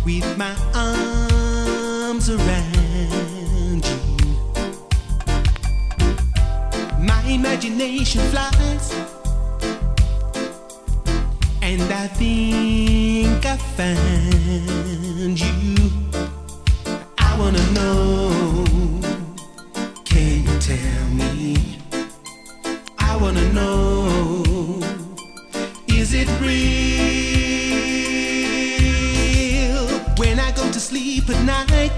with my arms around you. My imagination flies, and I think I found you. I wanna know, can you tell me? I wanna know, is it real? When I go to sleep at night,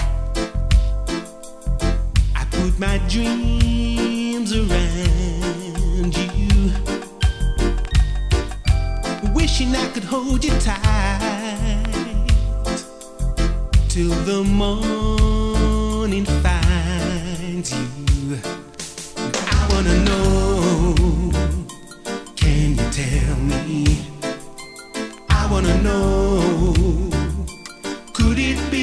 I put my dreams around you, wishing I could hold you tight till the morning finds you. I wanna know, can you tell me? I wanna know, could it be?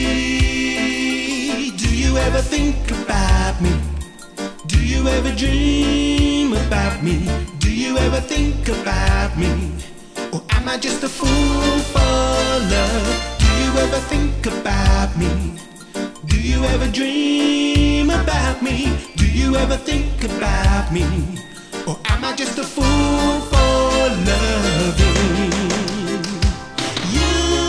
Do you ever think about me? Do you ever dream about me? Do you ever think about me? Or am I just a fool for love? Do you ever think about me? Do you ever dream about me? Do you ever think about me? Or am I just a fool for loving you?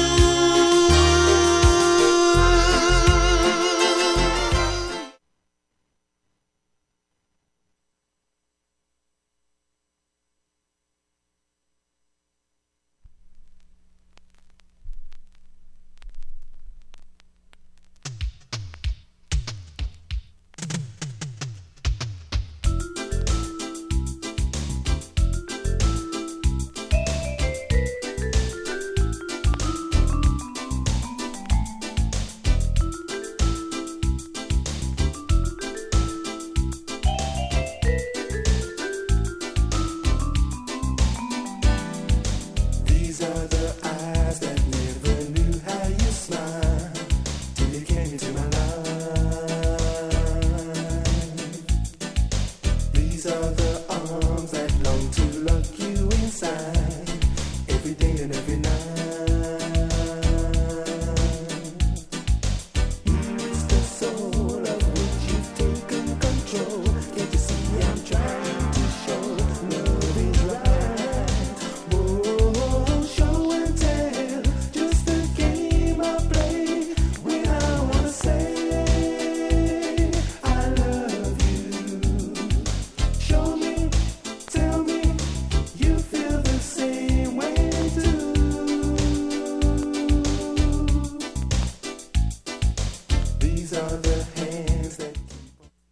These are the arms that long to lock you inside every day and every